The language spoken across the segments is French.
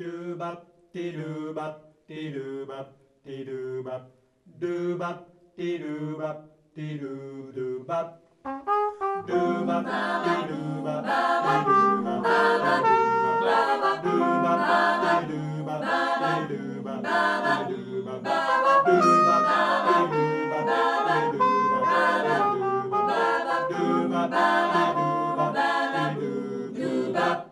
Do-bop, dee-doo-bop, dee-doo-bop, dee-doo-bop. Do-bop, dee-doo-bop, dee-doo-doo-bop. Do-bop, dee-doo-bop, dee-doo-bop, dee-doo-bop. Do-bop, dee-doo-bop, dee-doo-bop, dee-doo-bop. Do-bop, dee-doo-bop, dee-doo-bop, dee-doo-bop. Do-bop, dee-doo-bop, dee-doo-doo-bop.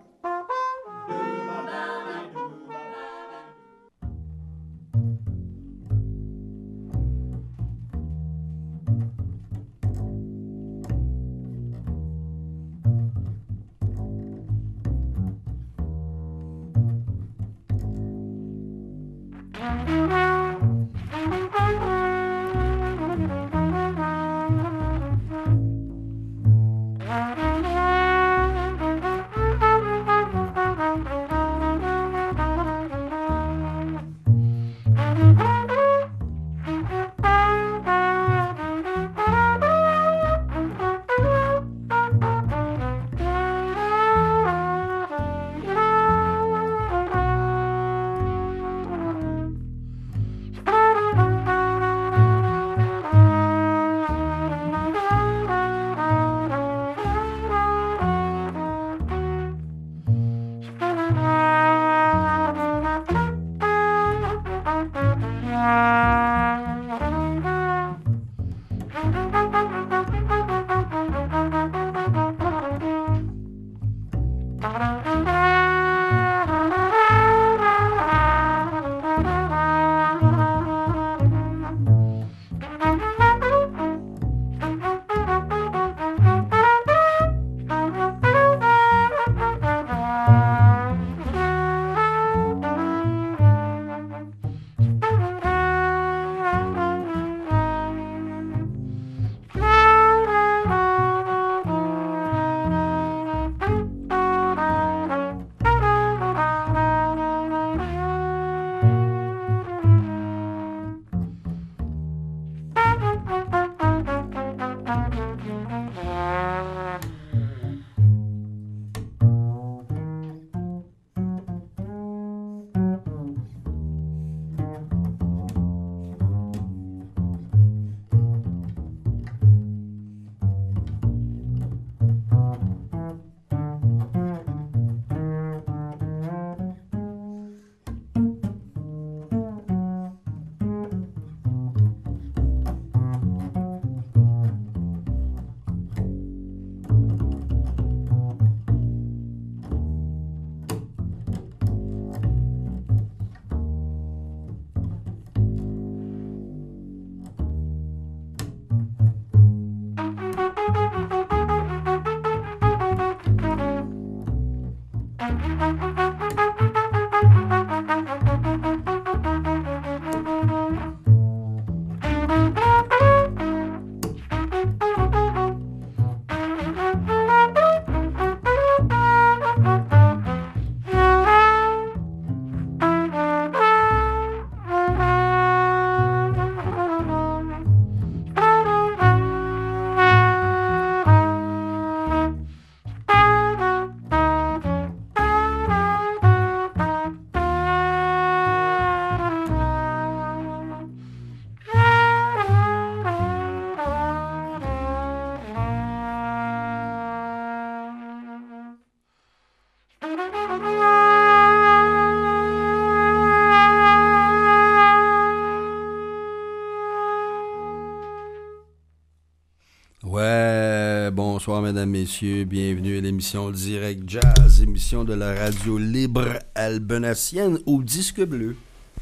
Ouais, bonsoir mesdames, messieurs, bienvenue à l'émission Direct Jazz, émission de la radio libre albenacienne au disque bleu.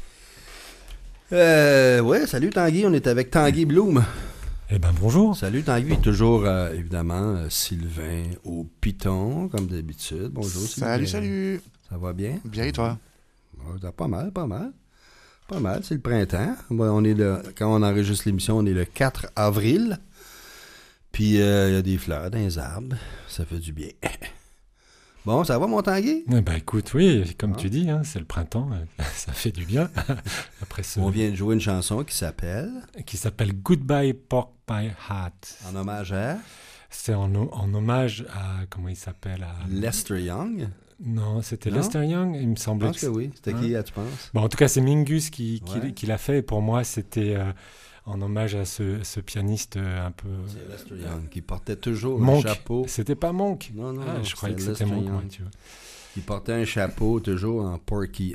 Ouais, salut Tanguy, on est avec Tanguy Bloom. Eh ben bonjour. Salut Tanguy, toujours évidemment Sylvain au piton, comme d'habitude. Bonjour Sylvain. Salut. Ça va bien? Bien et toi? Pas mal. Pas mal, c'est le printemps. On est quand on enregistre l'émission, on est le 4 avril. Puis il y a des fleurs dans les arbres. Ça fait du bien. Bon, ça va mon Tanguy? Eh ben écoute, oui, comme tu dis, hein, c'est le printemps. Ça fait du bien. Après On vient de jouer une chanson qui s'appelle Goodbye Pork Pie Hat. En hommage à? C'est en hommage à, comment il s'appelle? Lester Young. Non, c'était Non? Lester Young, il me Je semblait. pense que oui. C'était Hein? qui, tu penses? Bon, en tout cas, c'est Mingus Ouais. qui l'a fait. Et pour moi, c'était en hommage à ce pianiste un peu C'est Lester Young qui portait toujours Monk. un chapeau. C'était pas Monk. Non, non, Ah, non, je croyais que c'est c'était Lester Monk, moi, Young. tu vois. Il portait un chapeau toujours en pork pie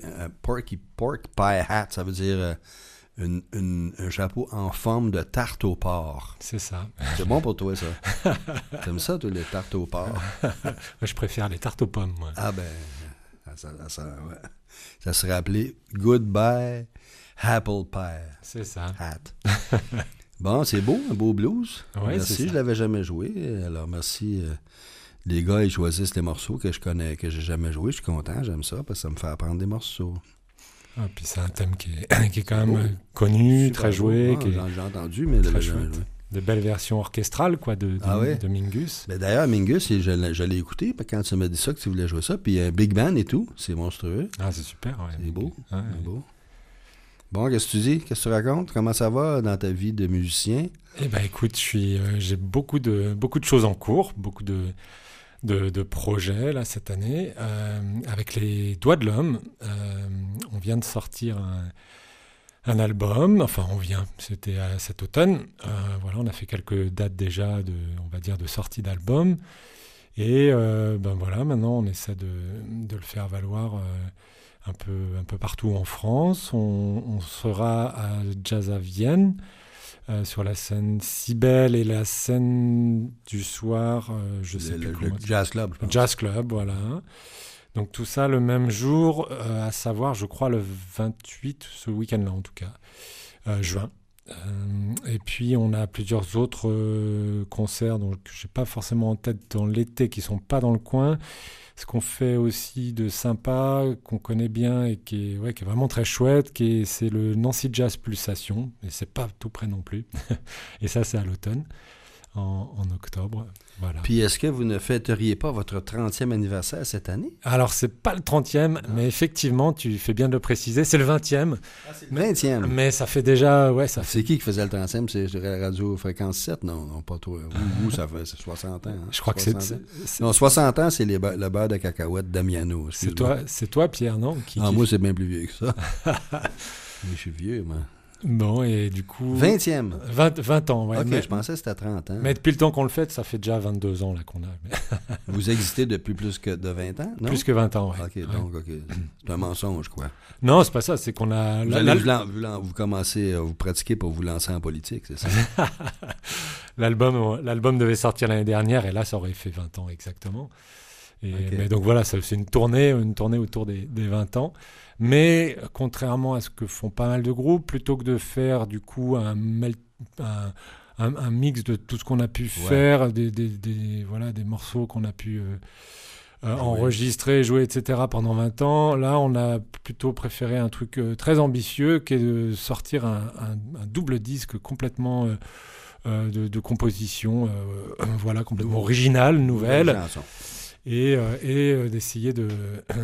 hat. Ça veut dire un chapeau en forme de tarte au porc. C'est ça. C'est bon pour toi, ça. T'aimes ça, toi, les tartes au porc? Moi, je préfère les tartes aux pommes, moi. Ah ben, ouais. Ça serait appelé Goodbye Apple Pie C'est ça. Hat. Bon, c'est beau, un beau blues. Ouais, c'est Merci, ça. je l'avais jamais joué. Alors merci. Les gars, ils choisissent les morceaux que je connais, que j'ai jamais joué. Je suis content, j'aime ça, parce que ça me fait apprendre des morceaux. Ah, puis c'est un thème qui est quand même connu, Super très beau. joué, Ah, qui est j'ai entendu, mais je très l'avais jamais chouette. joué. De belles versions orchestrales, quoi, de Ah ouais? de Mingus. Ben, d'ailleurs, Mingus, je l'ai écouté quand tu m'as dit ça, que tu voulais jouer ça. Puis Big Band et tout, c'est monstrueux. Ah, c'est super, ouais. C'est beau. Ouais, C'est beau. Bon, qu'est-ce que tu dis? Qu'est-ce que tu racontes? Comment ça va dans ta vie de musicien? Eh ben, écoute, j'ai beaucoup de choses en cours, beaucoup de projets là cette année. Avec les Doigts de l'Homme, on vient de sortir un album. Enfin, c'était cet automne. Voilà, on a fait quelques dates déjà on va dire, de sortie d'album. Et ben voilà, maintenant on essaie de le faire valoir un peu partout en France. On sera à Jazz à Vienne. Sur la scène Cybèle et la scène du soir, je sais plus Le comment. Jazz Club, je pense. Jazz Club, voilà. Donc tout ça le même jour, à savoir, je crois, le 28, ce week-end-là en tout cas, juin. Et puis on a plusieurs autres concerts que je n'ai pas forcément en tête dans l'été, qui ne sont pas dans le coin. Ce qu'on fait aussi de sympa, qu'on connaît bien et qui est vraiment très chouette, c'est le Nancy Jazz Pulsation, et c'est pas tout près non plus. Et ça, c'est à l'automne, en octobre. Voilà. Puis est-ce que vous ne fêteriez pas votre 30e anniversaire cette année? Alors, c'est pas le 30e, mais effectivement, tu fais bien de le préciser, c'est le 20e. C'est le 20e. Mais ça fait déjà... Ouais, ça fait... C'est qui faisait le 30e? C'est la radio Fréquence 7? Non, pas toi. Vous, ça fait 60 ans. Hein? Je crois que 60 ans. Non, 60 ans, c'est le beurre de cacahuète Damiano. C'est toi, Pierre, non? Moi, c'est bien plus vieux que ça. Mais je suis vieux, moi. Bon, et du coup... 20e? 20 ans, ouais. OK, mais, je pensais que c'était 30 ans. Mais depuis le temps qu'on le fait, ça fait déjà 22 ans là qu'on a. Vous existez depuis plus que de 20 ans, non? Plus que 20 ans, ouais. OK, donc, OK. C'est un mensonge, quoi. Non, c'est pas ça, c'est qu'on a... Vous commencez, vous pratiquez pour vous lancer en politique, c'est ça? L'album devait sortir l'année dernière, et là, ça aurait fait 20 ans exactement. Okay. Mais donc voilà, c'est une tournée autour des 20 ans. Mais contrairement à ce que font pas mal de groupes, plutôt que de faire du coup un mix de tout ce qu'on a pu faire, des morceaux qu'on a pu enregistrer, jouer, etc. pendant 20 ans, là on a plutôt préféré un truc très ambitieux qui est de sortir un double disque complètement de composition complètement originale, nouvelle. Et d'essayer de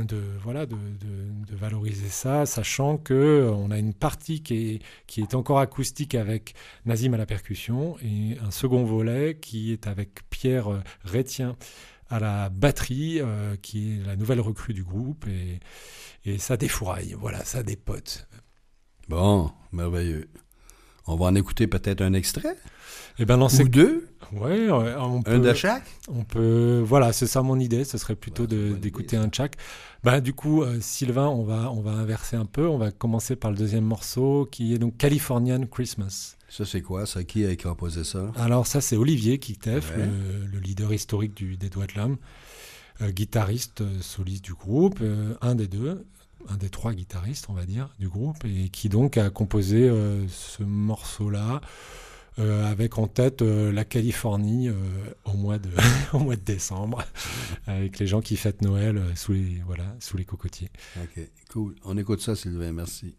valoriser ça, sachant qu'on a une partie qui est encore acoustique avec Nazim à la percussion, et un second volet qui est avec Pierre Rétien à la batterie, qui est la nouvelle recrue du groupe, et ça défouraille, voilà, ça dépote. Bon, merveilleux. On va en écouter peut-être un extrait? Et ben Ou deux? Ouais, on peut, un de chaque? On peut, voilà, c'est ça mon idée, ce serait plutôt d'écouter un de chaque. Bah, du coup, Sylvain, on va inverser un peu, on va commencer par le deuxième morceau qui est donc Californian Christmas. Ça, c'est quoi? Ça, qui a composé ça? Alors ça, c'est Olivier Kichteff, le leader historique des Doigts de l'Homme, guitariste, soliste du groupe, un des trois guitaristes, on va dire, du groupe, et qui donc a composé ce morceau-là, avec en tête la Californie au mois de décembre, avec les gens qui fêtent Noël sous les cocotiers. OK, cool. On écoute ça, Sylvain, merci.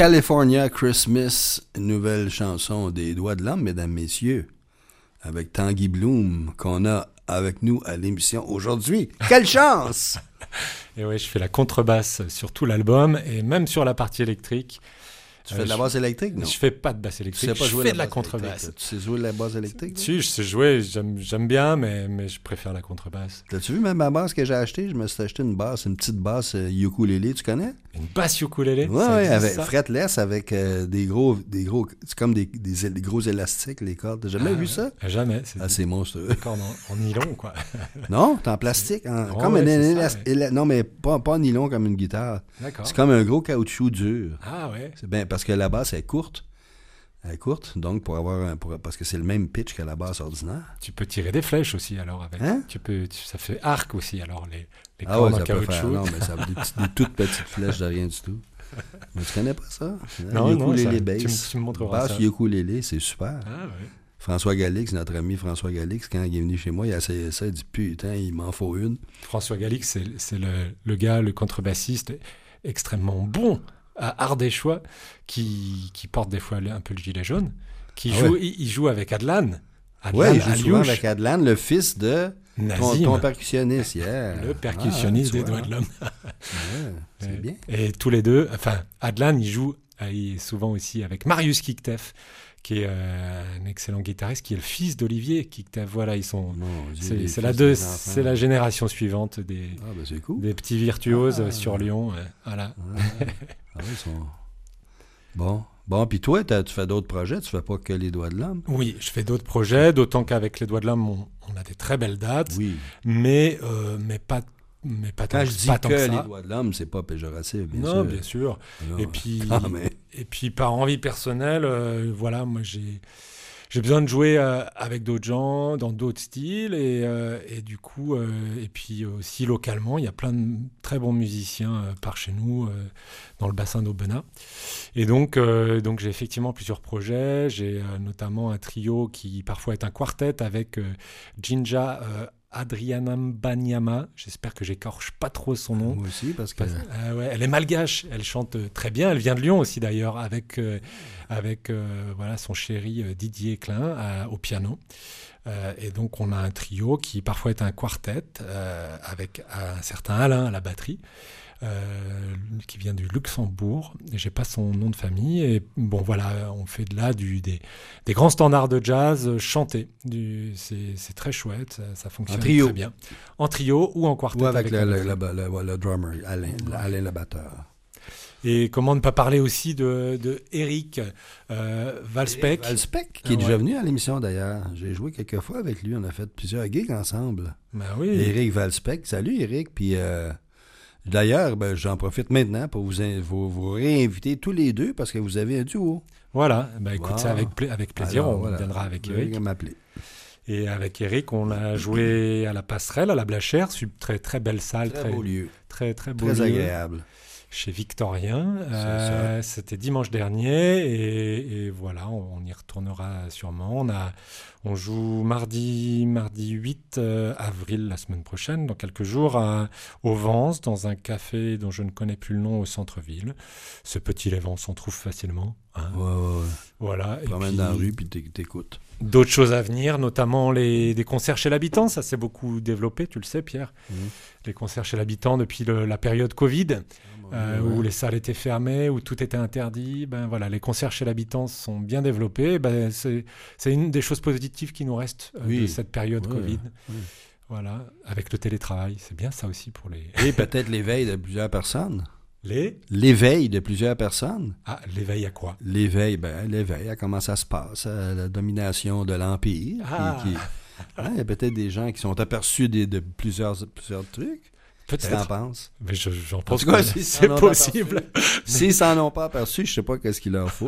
California Christmas, une nouvelle chanson des Doigts de l'Homme, mesdames, messieurs, avec Tanguy Bloom, qu'on a avec nous à l'émission aujourd'hui. Quelle chance! Et ouais, je fais la contrebasse sur tout l'album et même sur la partie électrique. Tu fais de la basse électrique, non? Je fais pas de basse électrique, Tu sais pas je jouer fais de la basse contrebasse. électrique. Tu sais jouer de la basse électrique? Si, je sais jouer, j'aime bien, mais je préfère la contrebasse. T'as-tu vu même ma basse que j'ai achetée? Je me suis acheté une basse, une petite basse ukulélé, tu connais? Une basse ukulélé? Oui, ça existe, avec ça? fretless, avec des gros, c'est comme des gros élastiques, les cordes. T'as jamais vu ça? Jamais. C'est monstrueux. des cordes en nylon, quoi. Non, c'est en plastique. Comme ouais, un c'est ça, Non, mais pas en nylon comme une guitare. D'accord. C'est comme un gros caoutchouc dur. Ah ouais. C'est bien, parce que la basse est courte. Elle est courte, donc parce que c'est le même pitch que la basse ordinaire. Tu peux tirer des flèches aussi, alors, avec. Hein? Ça fait arc aussi, alors, les Ah cordes ouais, en ça peut faire. caoutchouc. Non, mais ça a des toutes petites flèches de rien du tout. Mais tu connais pas ça? Non, Ukulélé ça, bass. tu me montreras Basse ça. ukulélé, c'est super. Ah ouais. François Galix, notre ami François Galix, quand il est venu chez moi, il a essayé ça, il dit putain, il m'en faut une. François Galix, c'est le gars, le contrebassiste extrêmement bon à Ardéchois qui porte des fois un peu le gilet jaune, il joue avec Adlan. Oui, il joue souvent Aliouche, avec Adlan, le fils de Nazim, ton percussionniste hier. le percussionniste Ah, des tu Doigts vois. de l'Homme. Ouais, c'est bien. Et tous les deux, enfin, Adlan, il est souvent aussi avec Marius Kicktef, qui est un excellent guitariste, qui est le fils d'Olivier Kicktef. Voilà, ils sont. Mon Dieu, C'est les c'est fils la des enfants. c'est la génération suivante Ah, ben c'est cool. des petits virtuoses sur Lyon. Voilà. Ah, ils sont... Bon, puis toi, tu fais d'autres projets, tu fais pas que les Doigts de l'Homme? Oui, je fais d'autres projets, d'autant qu'avec les Doigts de l'Homme, on a des très belles dates, Oui. mais pas tant, Quand je dis pas tant que que les ça. Doigts de l'Homme, c'est pas péjoratif, bien Non, sûr. bien sûr. Non, Et puis, quand même. et puis par envie personnelle, voilà, moi j'ai besoin de jouer avec d'autres gens, dans d'autres styles, et du coup, et puis aussi localement, il y a plein de très bons musiciens par chez nous, dans le bassin d'Aubenas. Et donc j'ai effectivement plusieurs projets. J'ai notamment un trio qui parfois est un quartet avec Jinja Adrianam Banyama. J'espère que j'écorche pas trop son nom. Moi aussi, parce que... Ouais, elle est malgache, elle chante très bien, elle vient de Lyon aussi d'ailleurs, avec voilà, son chéri Didier Klein au piano. Et donc on a un trio qui parfois est un quartet, avec un certain Alain à la batterie, qui vient du Luxembourg, et j'ai pas son nom de famille, et bon voilà, on fait de là des grands standards de jazz chantés, c'est très chouette, ça fonctionne trio. très bien. En trio ou en quartet. Ou avec un le drummer, Alain le batteur. Et comment ne pas parler aussi de Eric Valspec. Valspec, qui est déjà venu à l'émission d'ailleurs. J'ai joué quelques fois avec lui, on a fait plusieurs gigs ensemble. Ben oui. Éric Valspec, salut Éric, puis... D'ailleurs, j'en profite maintenant pour vous réinviter tous les deux parce que vous avez un duo. Voilà, écoute, c'est avec plaisir, Alors, on voilà. viendra avec Vous avez Eric. qu'à m'appeler. Et avec Eric, on a joué à la Passerelle, à la Blachère, très très belle salle, Très beau lieu, très très beau très lieu, agréable. chez Victorien. ça. C'était dimanche dernier et voilà, on y retournera sûrement. On joue mardi 8 avril la semaine prochaine, dans quelques jours, au Vence, dans un café dont je ne connais plus le nom au centre-ville. Ce petit Vence, on trouve facilement. Hein. Ouais. Voilà. Tu promènes dans la rue puis t'écoutes. D'autres choses à venir, notamment des concerts chez l'habitant. Ça s'est beaucoup développé, tu le sais, Pierre. Les concerts chez l'habitant depuis la période Covid, où les salles étaient fermées, où tout était interdit. Ben voilà, les concerts chez l'habitant sont bien développés. Ben, c'est une des choses positives qui nous restent de cette période Covid. Oui. Voilà, avec le télétravail, c'est bien ça aussi pour les... Et peut-être l'éveil de plusieurs personnes. Les L'éveil de plusieurs personnes. Ah, l'éveil à quoi? L'éveil à comment ça se passe, à la domination de l'Empire. Ah. Il y a peut-être des gens qui sont aperçus de plusieurs trucs. Qu'est-ce que t'en Peut-être. pense? Mais j'en pense tout cas, que s'ils c'est s'en ont possible. S'ils s'en ont pas aperçus, je sais pas qu'est-ce qu'il leur faut.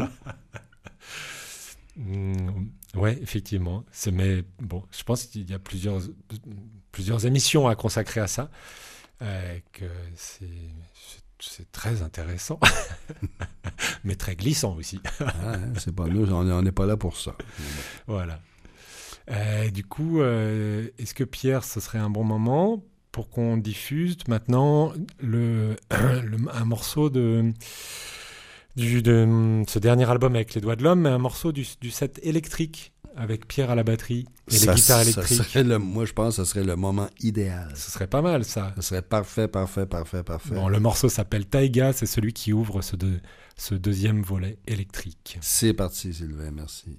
Ouais, effectivement. Mais bon, je pense qu'il y a plusieurs émissions à consacrer à ça. Que c'est très intéressant, mais très glissant aussi. C'est pas nous, on n'est pas là pour ça. Voilà. Du coup, est-ce que Pierre, ce serait un bon moment pour qu'on diffuse maintenant un morceau de de ce dernier album avec les Doigts de l'Homme, mais un morceau du set électrique avec Pierre à la batterie et les guitares électriques. Moi, je pense que ce serait le moment idéal. Ce serait pas mal, ça. Ce serait parfait. Bon, le morceau s'appelle Taïga, c'est celui qui ouvre ce deuxième volet électrique. C'est parti, Sylvain, merci.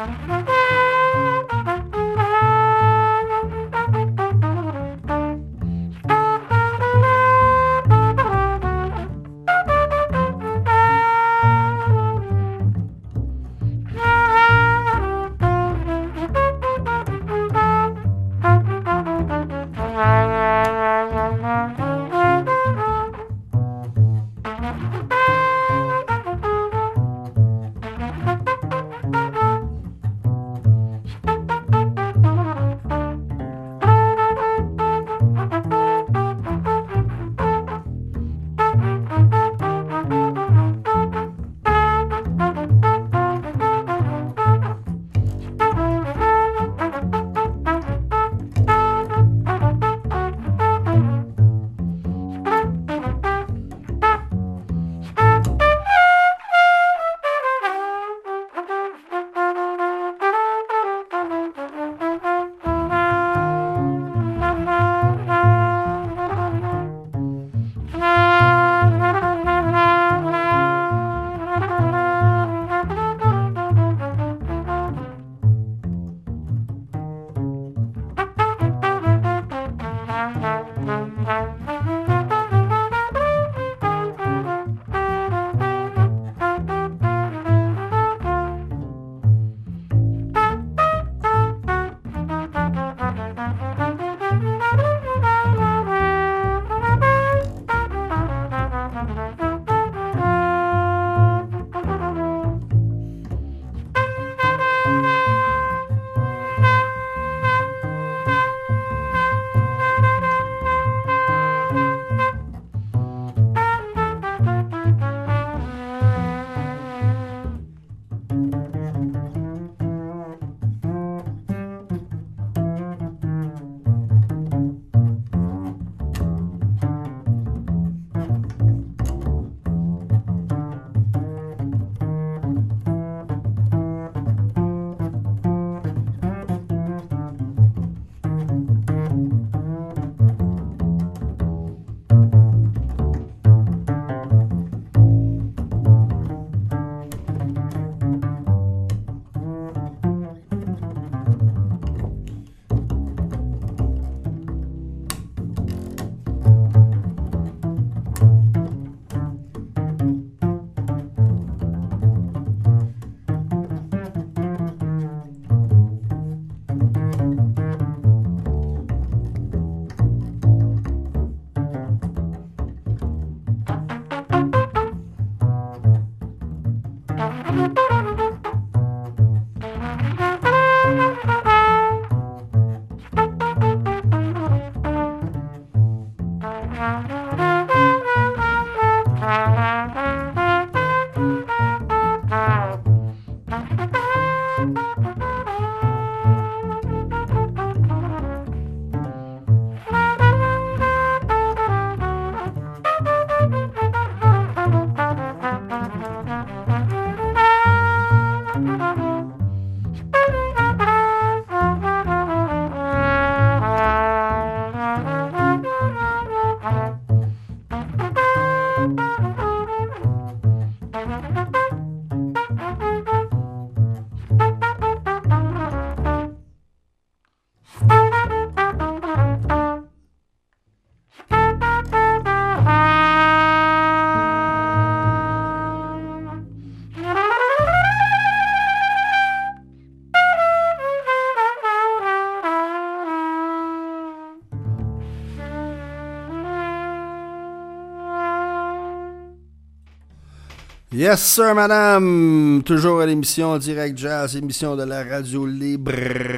Yes, sir, madame. Toujours à l'émission Direct Jazz, émission de la radio libre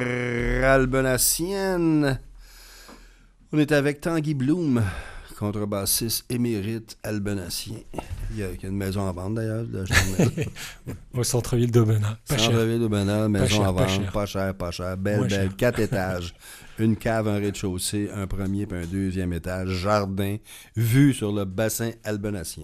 albenacienne. On est avec Tanguy Bloom, contrebassiste émérite albenacien. Il y a une maison à vendre d'ailleurs. Au centre-ville d'Aubenas. Centre-ville d'Aubenas, maison à vendre. pas cher. Belle. 4 étages. Une cave, un rez-de-chaussée, un premier puis un deuxième étage. Jardin, vue sur le bassin albenacien.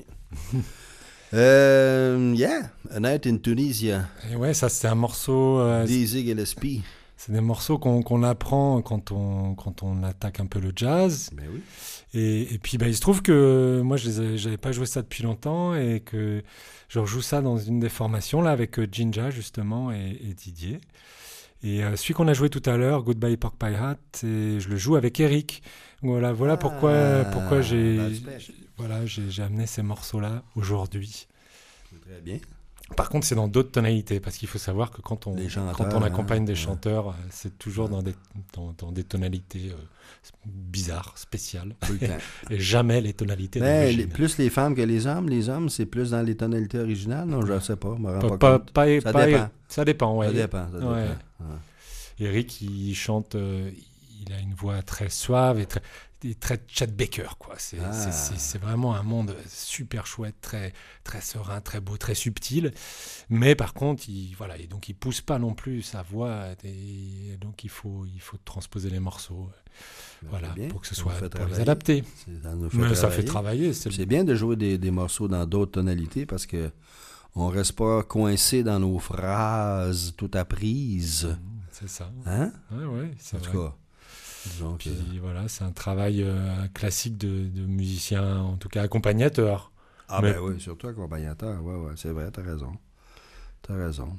A Night in Tunisia. Et ouais, ça c'est un morceau... Dizzy Gillespie. C'est des morceaux qu'on apprend quand on attaque un peu le jazz. Ben oui. Et puis, il se trouve que moi, j'avais pas joué ça depuis longtemps et que je rejoue ça dans une des formations là avec Jinja justement et Didier. Et celui qu'on a joué tout à l'heure, Goodbye Pork Pie Hat, je le joue avec Eric. Voilà pourquoi j'ai amené ces morceaux-là aujourd'hui. Très bien. Par contre, c'est dans d'autres tonalités, parce qu'il faut savoir que quand on accompagne des chanteurs, c'est toujours dans des tonalités bizarres, spéciales. Tout le temps. Et jamais les tonalités d'origine. Plus les femmes que les hommes. Les hommes, c'est plus dans les tonalités originales. Non, je ne sais pas. Je me rends pas compte. Ça dépend. Ça dépend, ouais. Ça dépend. Ouais. Eric, il chante, il a une voix très suave et très Chet Baker, quoi. C'est vraiment un monde super chouette, très, très serein, très beau, très subtil. Mais par contre, il pousse pas non plus sa voix. Et donc, il faut transposer les morceaux. Pour que ce soit pour les adapter. Ça fait travailler. C'est bien de jouer des morceaux dans d'autres tonalités parce que on reste pas coincé dans nos phrases tout apprises. C'est ça. Hein? Ouais, c'est vrai. En tout cas. Puis c'est un travail classique de musicien, en tout cas accompagnateur. Ben oui, surtout accompagnateur. Ouais, c'est vrai, t'as raison.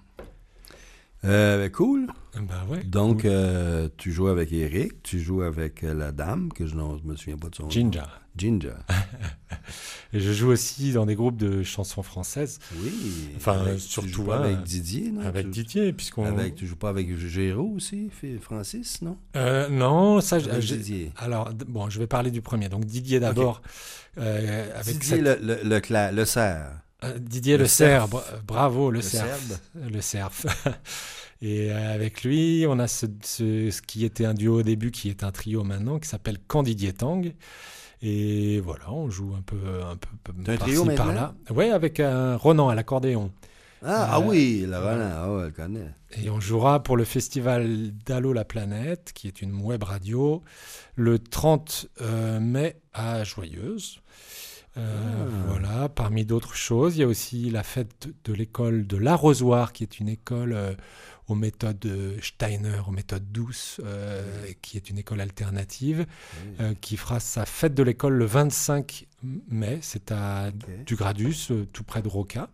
Cool. Ben ouais. Donc, cool. Tu joues avec Eric, tu joues avec la dame, que je ne me souviens pas de son nom. Jinja. Et je joue aussi dans des groupes de chansons françaises. Oui. Surtout tu joues pas avec Didier, non? Didier, puisqu'on... Tu joues pas avec Géraud aussi, Francis, non? Non, ça... Didier. Alors, je vais parler du premier. Donc, Didier d'abord. Okay. Avec Didier le cerf. Didier le cerf, bravo, le cerf. Le cerf. Et avec lui, on a ce qui était un duo au début, qui est un trio maintenant, qui s'appelle Quand Didier Tangue. Et voilà, on joue un peu par-ci, par-là. Oui, avec un Ronan à l'accordéon. Oui, le Ronan, elle connaît. Et on jouera pour le festival d'Allo la Planète, qui est une web radio, le 30 mai à Joyeuse. Voilà, parmi d'autres choses, il y a aussi la fête de l'école de l'Arrosoir, qui est une école aux méthodes Steiner, aux méthodes douces, qui est une école alternative, qui fera sa fête de l'école le 25 mai. C'est à Dugradus, tout près de Roca.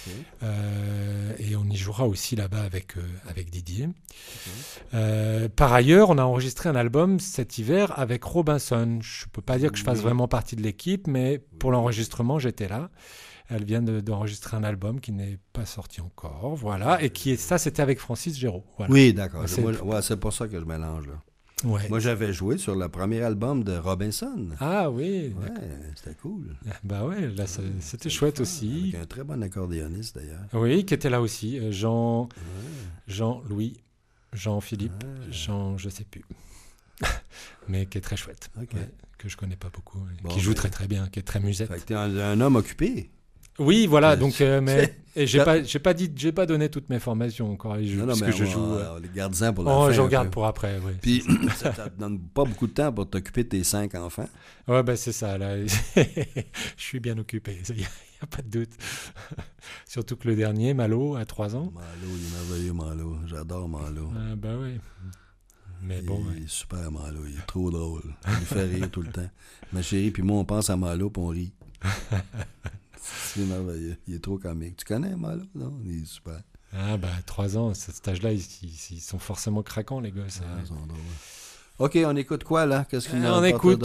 Et on y jouera aussi là-bas avec Didier. Par ailleurs, on a enregistré un album cet hiver avec Robinson. Je ne peux pas dire que je fasse vraiment partie de l'équipe, mais pour l'enregistrement, j'étais là. Elle vient d'enregistrer un album qui n'est pas sorti encore, voilà, et c'était avec Francis Géraud. Voilà. Oui, d'accord. C'est pour ça que je mélange, là. Ouais. Moi, j'avais joué sur le premier album de Robinson. Ah oui. Ouais, c'était cool. Bah ouais, là, c'était chouette aussi. Avec un très bon accordéoniste, d'ailleurs. Oui, qui était là aussi. Jean-Louis, Jean-Philippe, je sais plus. Mais qui est très chouette. Que je connais pas beaucoup. Qui joue très très bien, qui est très musette. Fait que t'es un homme occupé. Oui, voilà. Donc, j'ai pas donné toutes mes formations encore. Je joue. Garde-en pour la fin. Je regarde pour après. Oui. Puis ça te donne pas beaucoup de temps pour t'occuper de tes 5 enfants. Ouais, ben c'est ça. Là, je suis bien occupé. Il y a pas de doute. Surtout que le dernier, Malo, à 3 ans. Malo, il est merveilleux, Malo. J'adore Malo. Ben oui. Mais il est super, Malo. Il est trop drôle. Il me fait rire tout le temps. Ma chérie, puis moi, on pense à Malo, puis on rit. C'est merveilleux. Il est trop comique. Tu connais Malo? Non? Il est super. 3 ans, à cet âge-là, ils sont forcément craquants, les gosses. Ils sont drôles. OK, on écoute quoi, là? Qu'est-ce qu'il on écoute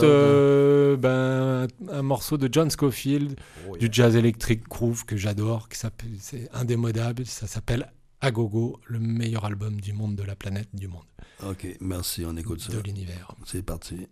un morceau de John Scofield, du jazz électrique groove que j'adore, c'est indémodable. Ça s'appelle Agogo, le meilleur album du monde, de la planète, du monde. OK, merci, on écoute ça. De l'univers. C'est parti.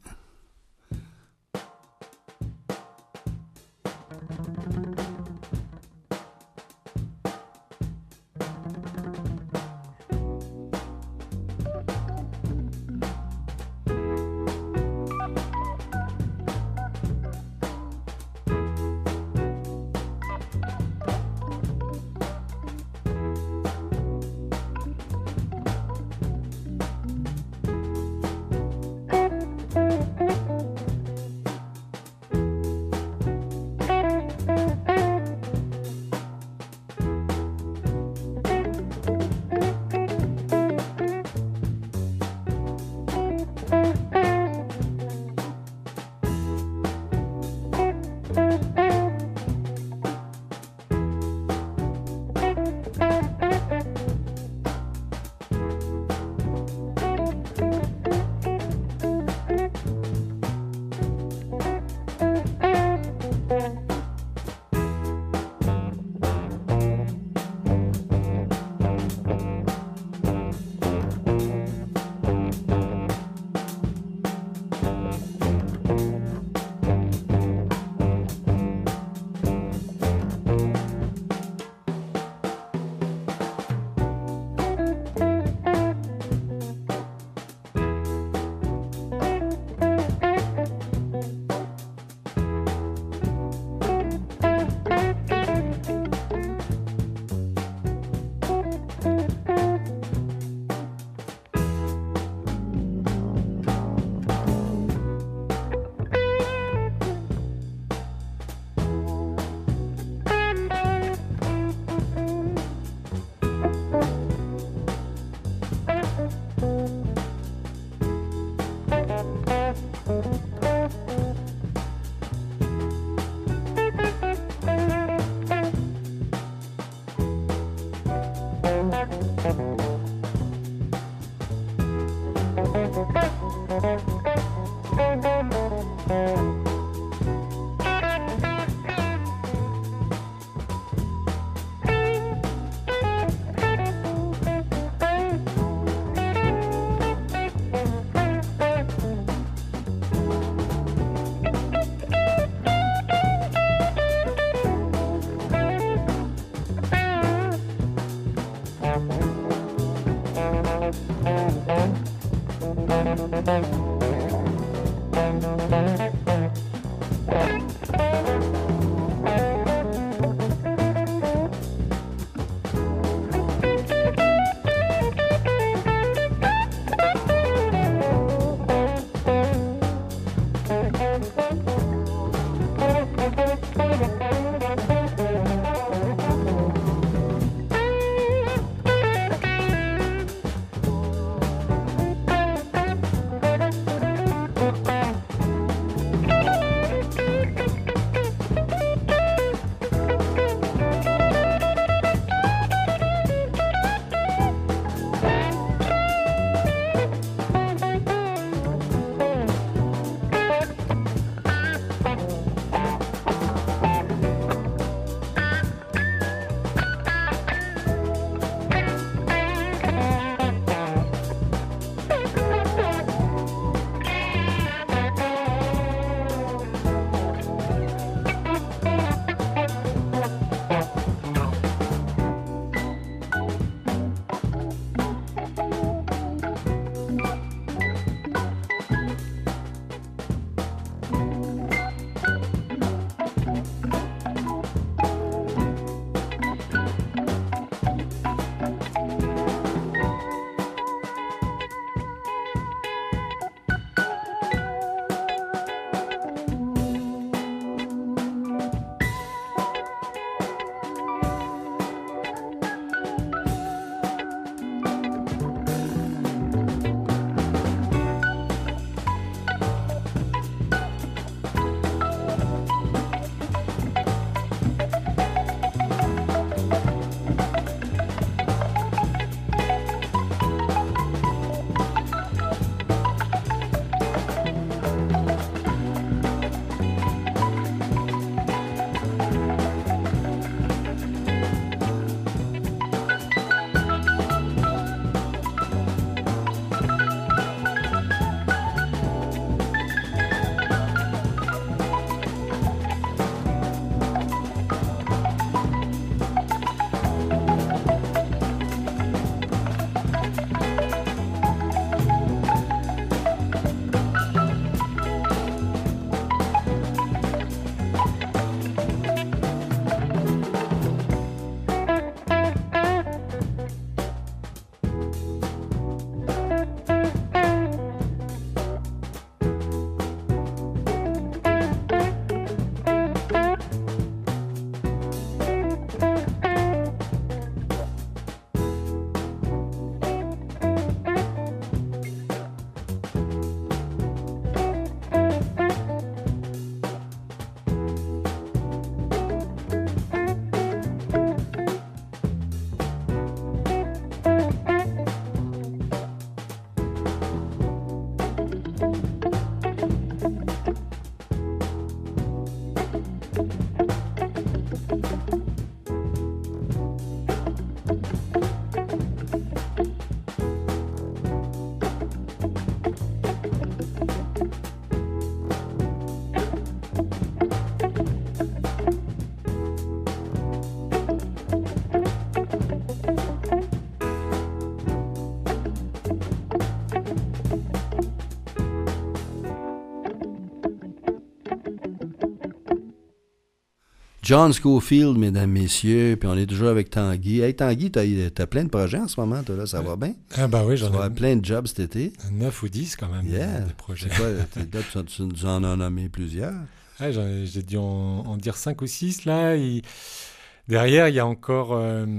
John Scofield, mesdames, messieurs, puis on est toujours avec Tanguy. Hey Tanguy, t'as plein de projets en ce moment, toi, là, ça va bien? Ah bah oui, j'en ai plein de jobs cet été. 9 ou 10 quand même, des projets. C'est quoi, tu nous en as nommé plusieurs? Ouais, j'ai dû en dire 5 ou 6, là. Derrière, il y a encore...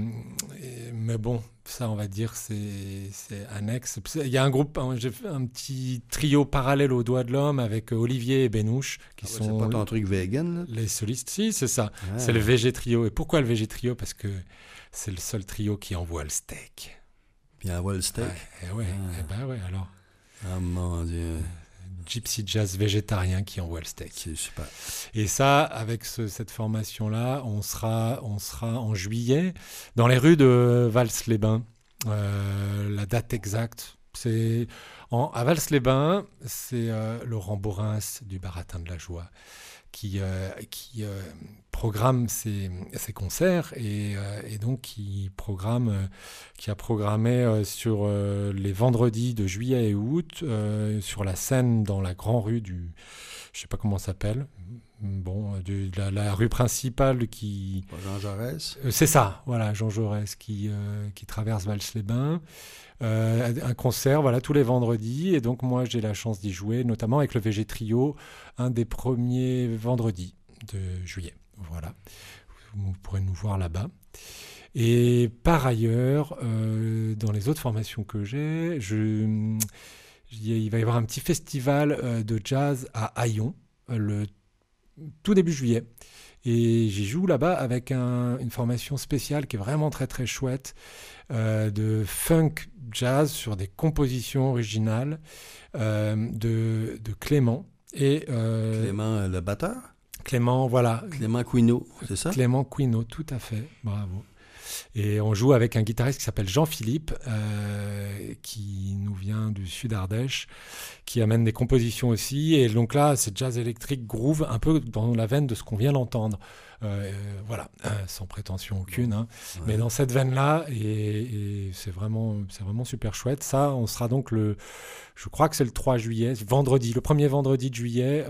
mais bon, ça, on va dire, c'est annexe. Il y a un groupe, j'ai fait un petit trio parallèle aux Doigts de l'Homme avec Olivier et Benouche, qui sont... C'est pas ton truc vegan, là? Les solistes, si, c'est ça. Ah. C'est le VG Trio. Et pourquoi le VG Trio? Parce que c'est le seul trio qui envoie le steak. Puis il envoie le steak? Ouais, alors... Ah mon Dieu, Gypsy Jazz végétarien qui envoie le steak. c'est super. Et ça, avec cette formation-là, on sera en juillet dans les rues de Vals-les-Bains. La date exacte, c'est à Vals-les-Bains, c'est Laurent Borins du Baratin de la Joie qui programme ces concerts et donc qui a programmé sur les vendredis de juillet et août sur la scène dans la grande rue je sais pas comment ça s'appelle, de la rue principale qui... Jean Jaurès? C'est ça, voilà, Jean Jaurès qui traverse Vals-les-Bains. Un concert, voilà, tous les vendredis. Et donc, moi, j'ai la chance d'y jouer, notamment avec le VG Trio, un des premiers vendredis de juillet. Voilà, vous pourrez nous voir là-bas. Et par ailleurs, dans les autres formations que j'ai, il va y avoir un petit festival de jazz à Haillon, le tout début juillet. Et j'y joue là-bas avec une formation spéciale qui est vraiment très très chouette, de funk jazz sur des compositions originales de Clément. Clément, le batteur? Clément, voilà. Clément Quino, c'est ça? Clément Quino, tout à fait, bravo. Et on joue avec un guitariste qui s'appelle Jean-Philippe, qui nous vient du Sud Ardèche, qui amène des compositions aussi. Et donc là, c'est jazz électrique groove, un peu dans la veine de ce qu'on vient d'entendre. Voilà, sans prétention aucune. Hein. Ouais. Mais dans cette veine-là, et c'est vraiment super chouette. Ça, on sera donc je crois que c'est le 3 juillet, le premier vendredi de juillet,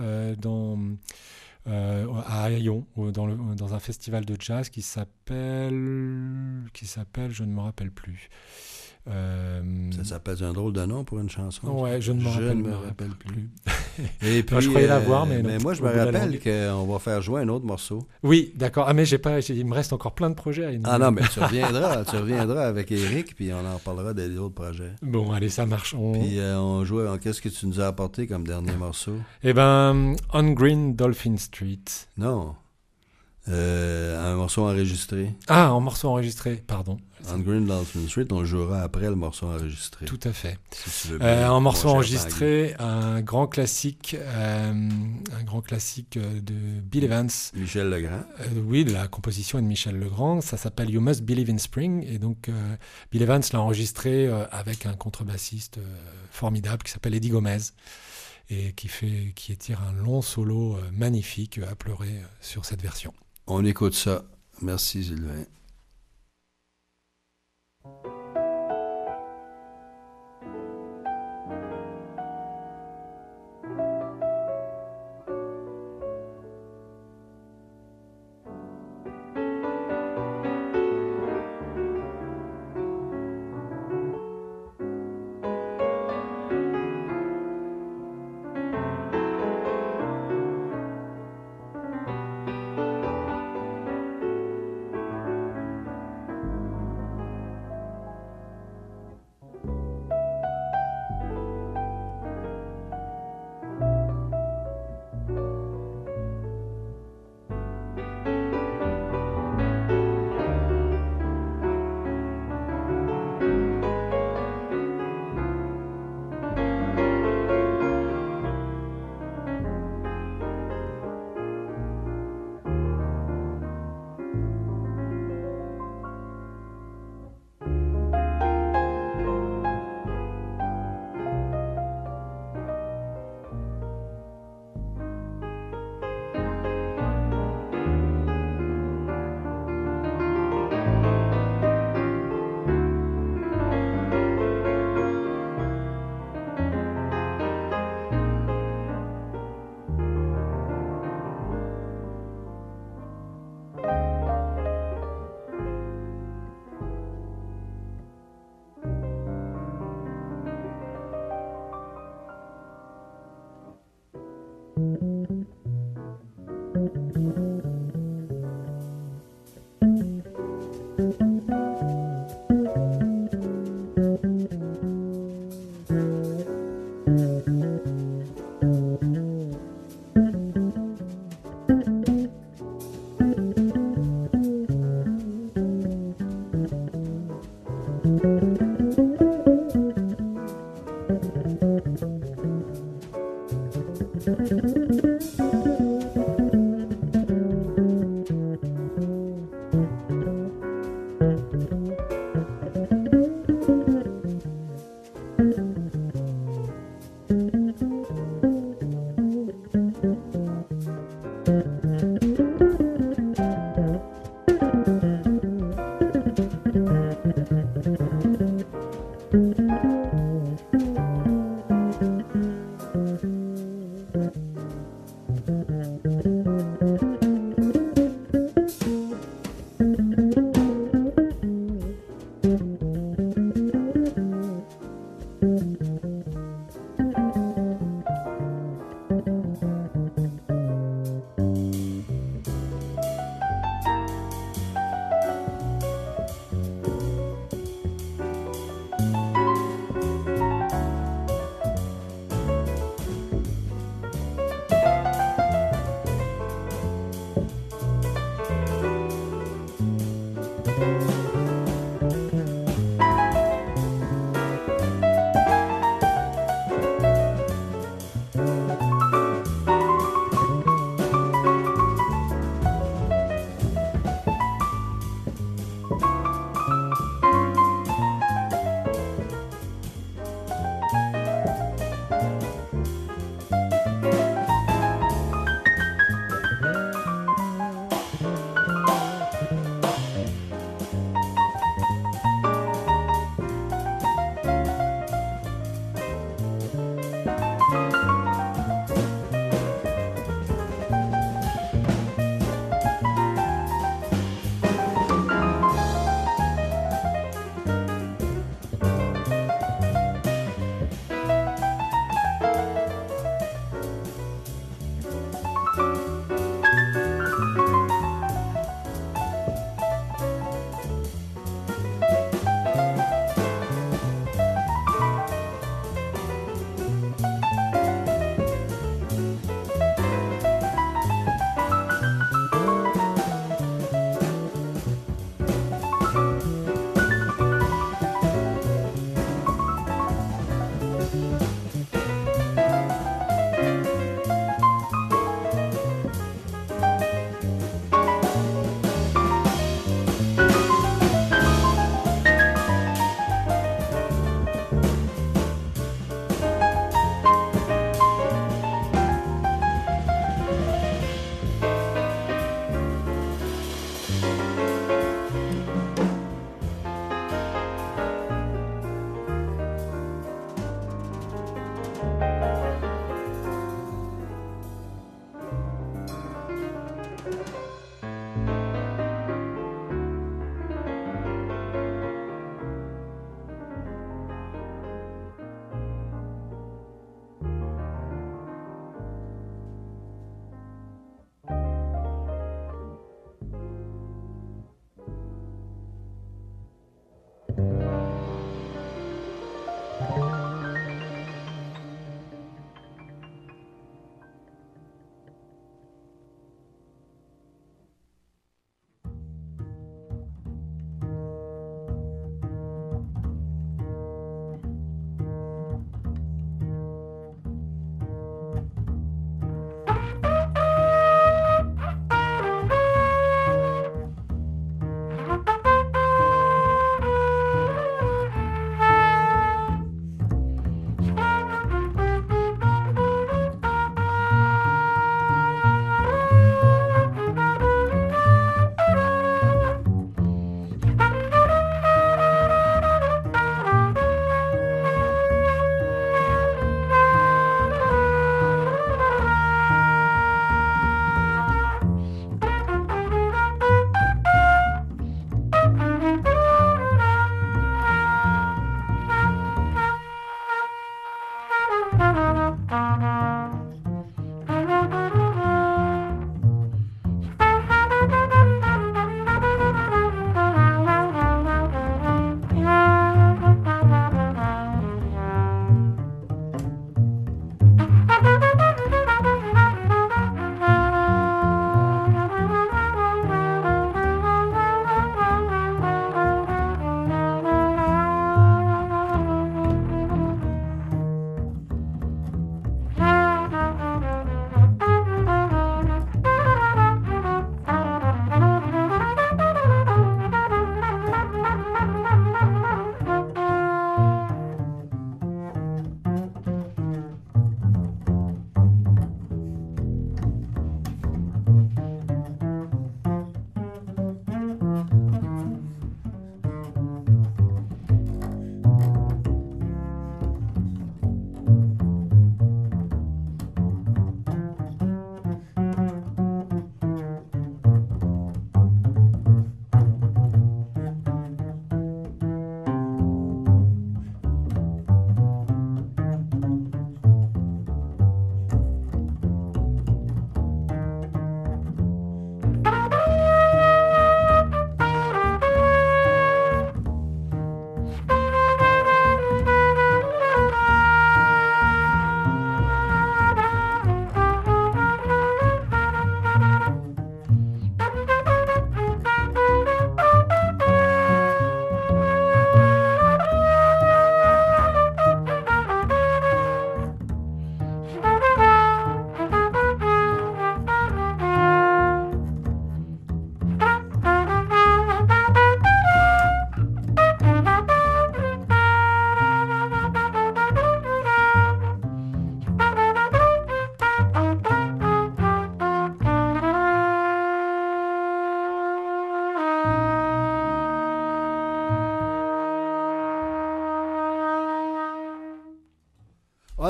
à Haillon, dans un festival de jazz qui s'appelle, je ne me rappelle plus. Ça s'appelle un drôle de nom pour une chanson. Ouais, je ne me rappelle plus. Et puis, je croyais l'avoir, mais moi, je me rappelle qu'on va faire jouer un autre morceau. Oui, d'accord. Ah, mais il me reste encore plein de projets à énumérer. Ah non, mais tu reviendras avec Eric, puis on en parlera des autres projets. Bon, allez, ça marche. Puis on joue. Qu'est-ce que tu nous as apporté comme dernier morceau? Eh ben, On Green Dolphin Street. Non. Un morceau enregistré. Ah, un morceau enregistré, pardon. On Green Dolphin Street, on le jouera après le morceau enregistré. Tout à fait. Si tu veux bien, un morceau enregistré, un grand classique de Bill Evans. Michel Legrand. Oui, de la composition est de Michel Legrand. Ça s'appelle You Must Believe in Spring. Et donc, Bill Evans l'a enregistré avec un contrebassiste formidable qui s'appelle Eddie Gomez et qui étire un long solo magnifique à pleurer sur cette version. On écoute ça. Merci, Sylvain.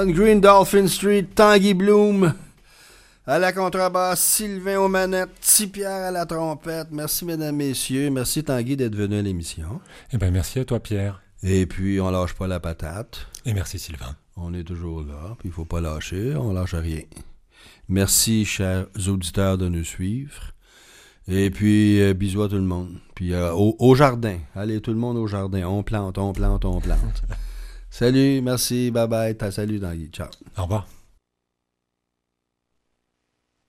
On Green Dolphin Street, Tanguy Bloom. À la contrebasse, Sylvain aux manettes, Tipierre à la trompette. Merci, mesdames, messieurs. Merci, Tanguy, d'être venu à l'émission. Eh bien, merci à toi, Pierre. Et puis, on lâche pas la patate. Et merci, Sylvain. On est toujours là, puis il faut pas lâcher, on lâche rien. Merci, chers auditeurs, de nous suivre. Et puis, bisous à tout le monde. Puis, au jardin. Allez, tout le monde au jardin. On plante, on plante, on plante. Salut, merci, bye-bye. Salut, Tanguy. Ciao. Au revoir.